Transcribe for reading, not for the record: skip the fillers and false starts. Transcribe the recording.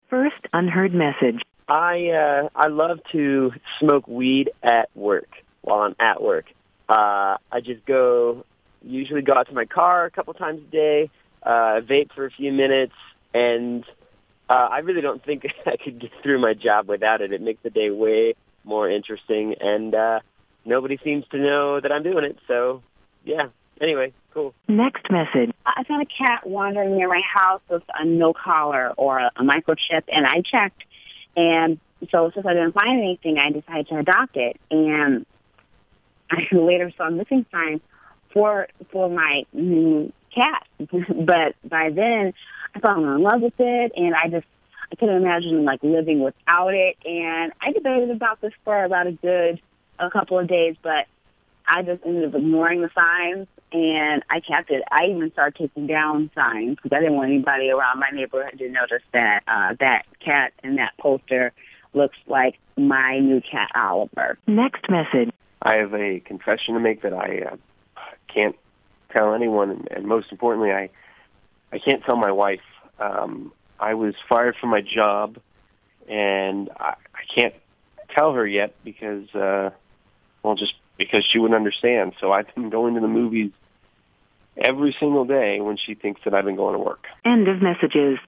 First unheard message. I love to smoke weed at work while I'm at work. I just usually go out to my car a couple times a day, vape for a few minutes, and I really don't think I could get through my job without it. It makes the day way more interesting, and nobody seems to know that I'm doing it. So, yeah. Anyway, cool. Next message. I found a cat wandering near my house with a no collar or a microchip, and I checked. And so since I didn't find anything, I decided to adopt it. And I later saw missing signs for my new cat. But by then, I fell in love with it, and I couldn't imagine living without it. And I debated about this for about a couple of days, but I just ended up ignoring the signs, and I kept it. I even started taking down signs because I didn't want anybody around my neighborhood to notice that that cat and that poster looks like my new cat, Oliver. Next message. I have a confession to make that I can't tell anyone, and most importantly, I can't tell my wife. I was fired from my job, and I can't tell her yet because, just because she wouldn't understand. So I've been going to the movies every single day when she thinks that I've been going to work. End of messages.